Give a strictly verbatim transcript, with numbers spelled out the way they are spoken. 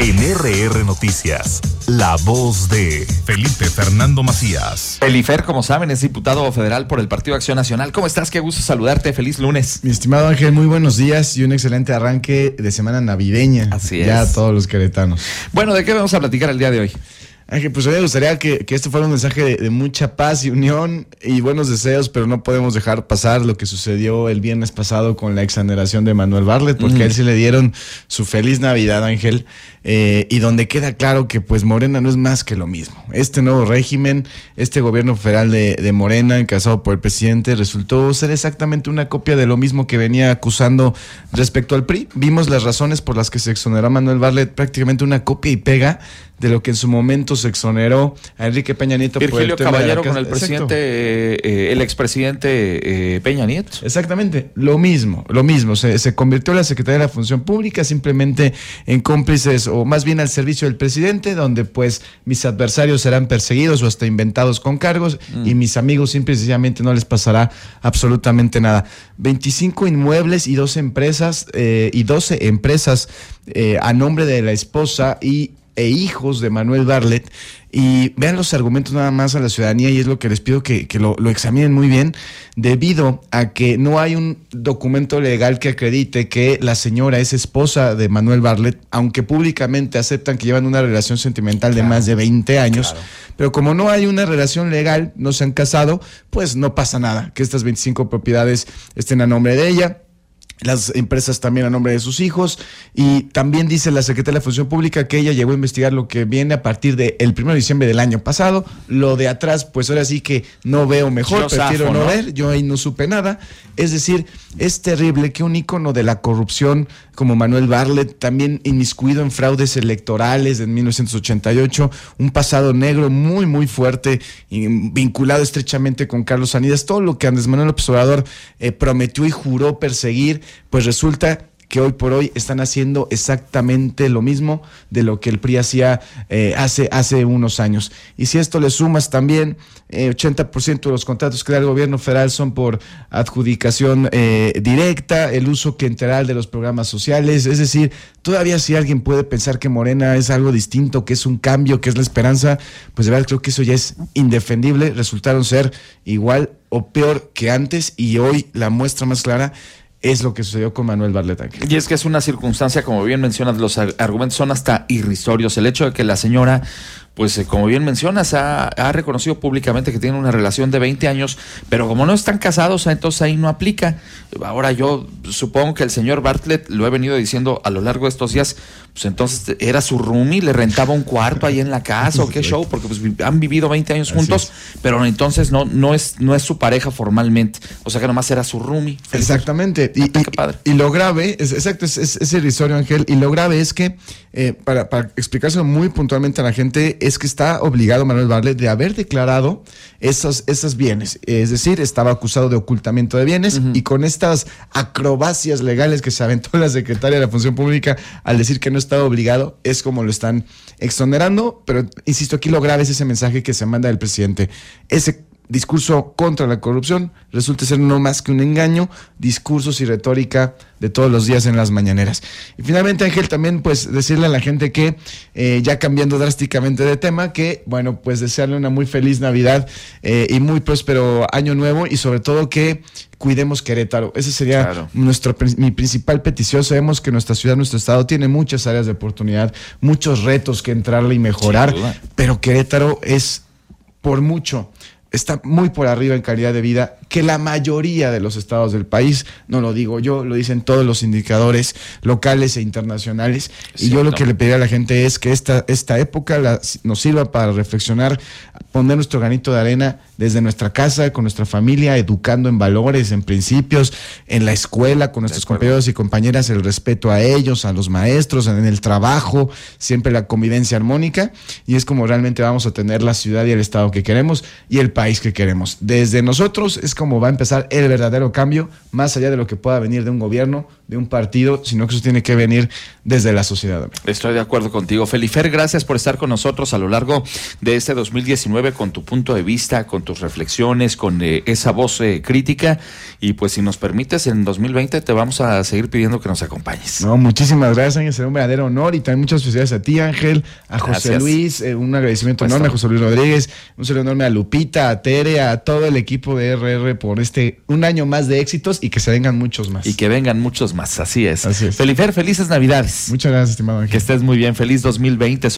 En R R Noticias, la voz de Felipe Fernando Macías. Felifer, como saben, es diputado federal por el Partido Acción Nacional. ¿Cómo estás? Qué gusto saludarte. Feliz lunes. Mi estimado Ángel, muy buenos días y un excelente arranque de semana navideña. Así es. Ya a todos los queretanos. Bueno, ¿de qué vamos a platicar el día de hoy? Ángel, pues a mí me gustaría que, que este fuera un mensaje de, de mucha paz y unión y buenos deseos, pero no podemos dejar pasar lo que sucedió el viernes pasado con la exoneración de Manuel Bartlett, porque mm. a él se le dieron su feliz Navidad, Ángel, eh, y donde queda claro que pues Morena no es más que lo mismo. Este nuevo régimen, este gobierno federal de, de Morena, encabezado por el presidente, resultó ser exactamente una copia de lo mismo que venía acusando respecto al P R I. Vimos las razones por las que se exoneró a Manuel Bartlett, prácticamente una copia y pega de lo que en su momento se exoneró a Enrique Peña Nieto. Virgilio por el Caballero con el presidente, eh, el expresidente eh, Peña Nieto. Exactamente, lo mismo, lo mismo. Se, se convirtió la Secretaría de la Función Pública simplemente en cómplices, o más bien al servicio del presidente, donde pues mis adversarios serán perseguidos o hasta inventados con cargos, mm. y mis amigos simple y sencillamente no les pasará absolutamente nada. veinticinco inmuebles y doce empresas, eh, y doce empresas eh, a nombre de la esposa y e hijos de Manuel Bartlett, y vean los argumentos nada más a la ciudadanía, y es lo que les pido que, que lo, lo examinen muy bien, debido a que no hay un documento legal que acredite que la señora es esposa de Manuel Bartlett, aunque públicamente aceptan que llevan una relación sentimental claro, de más de veinte años, claro. Pero como no hay una relación legal, no se han casado, pues no pasa nada, que estas veinticinco propiedades estén a nombre de ella. Las empresas también a nombre de sus hijos, y también dice la Secretaría de la Función Pública que ella llegó a investigar lo que viene a partir del primero de diciembre del año pasado. Lo de atrás, pues ahora sí que no veo mejor, yo prefiero zafo, no, ¿no ver, yo ahí no supe nada. Es decir, es terrible que un ícono de la corrupción como Manuel Bartlett, también inmiscuido en fraudes electorales en mil novecientos ochenta y ocho, un pasado negro muy muy fuerte, vinculado estrechamente con Carlos Sanidas, todo lo que Andrés Manuel López Obrador eh, prometió y juró perseguir, pues resulta que hoy por hoy están haciendo exactamente lo mismo de lo que el P R I hacía eh, hace, hace unos años. Y si esto le sumas también, eh, ochenta por ciento de los contratos que da el gobierno federal son por adjudicación eh, directa, el uso clientelar de los programas sociales, es decir, todavía si alguien puede pensar que Morena es algo distinto, que es un cambio, que es la esperanza, pues de verdad creo que eso ya es indefendible. Resultaron ser igual o peor que antes, y hoy la muestra más clara es lo que sucedió con Manuel Bartlett. Y es que es una circunstancia, como bien mencionas, los argumentos son hasta irrisorios. El hecho de que la señora, pues como bien mencionas, ha, ha reconocido públicamente que tiene una relación de veinte años, pero como no están casados, entonces ahí no aplica. Ahora yo supongo que el señor Bartlett, lo he venido diciendo a lo largo de estos días, pues entonces era su roomie, le rentaba un cuarto ahí en la casa, o qué show, porque pues han vivido veinte años juntos, pero entonces no, no es, no es su pareja formalmente, o sea que nomás era su roomie. Exactamente, y, y, y lo grave, es, exacto, es, es, es irrisorio, Ángel, y lo grave es que, eh, para, para explicárselo muy puntualmente a la gente, es que está obligado Manuel Bartlett de haber declarado esos, esos bienes, es decir, estaba acusado de ocultamiento de bienes, uh-huh. y con estas acrobacias legales que se aventó la secretaria de la Función Pública al decir que no estaba obligado, es como lo están exonerando. Pero insisto, aquí lo grave es ese mensaje que se manda del presidente. Ese discurso contra la corrupción resulta ser no más que un engaño, discursos y retórica de todos los días en las mañaneras. Y finalmente, Ángel, también pues decirle a la gente que, eh, ya cambiando drásticamente de tema, que bueno, pues desearle una muy feliz Navidad eh, y muy próspero año nuevo, y sobre todo que cuidemos Querétaro. Esa sería claro. nuestro, mi principal petición. Sabemos que nuestra ciudad, nuestro estado tiene muchas áreas de oportunidad, muchos retos que entrarle y mejorar, pero Querétaro es por mucho, está muy por arriba en calidad de vida que la mayoría de los estados del país. No lo digo yo, lo dicen todos los indicadores locales e internacionales. Sí, y yo lo que le pediría a la gente es que esta, esta época la, nos sirva para reflexionar, poner nuestro granito de arena desde nuestra casa, con nuestra familia, educando en valores, en principios, en la escuela, con nuestros compañeros y compañeras, el respeto a ellos, a los maestros, en el trabajo, siempre la convivencia armónica, y es como realmente vamos a tener la ciudad y el estado que queremos y el país que queremos. Desde nosotros es como como va a empezar el verdadero cambio, más allá de lo que pueda venir de un gobierno, de un partido, sino que eso tiene que venir desde la sociedad. Estoy de acuerdo contigo. Felifer, gracias por estar con nosotros a lo largo de este dos mil diecinueve con tu punto de vista, con tus reflexiones, con eh, esa voz eh, crítica. Y pues si nos permites, en dos mil veinte te vamos a seguir pidiendo que nos acompañes. No, muchísimas gracias, Ángel. Será un verdadero honor y también muchas felicidades a ti, Ángel, a José Gracias. Luis, eh, un agradecimiento Pues enorme no. a José Luis Rodríguez, un saludo enorme a Lupita, a Tere, a todo el equipo de R R por este un año más de éxitos y que se vengan muchos más. Y que vengan muchos más, así es. Así es. Felifer, felices Navidades. Muchas gracias, estimado Ángel. Que estés muy bien, feliz dos mil veinte.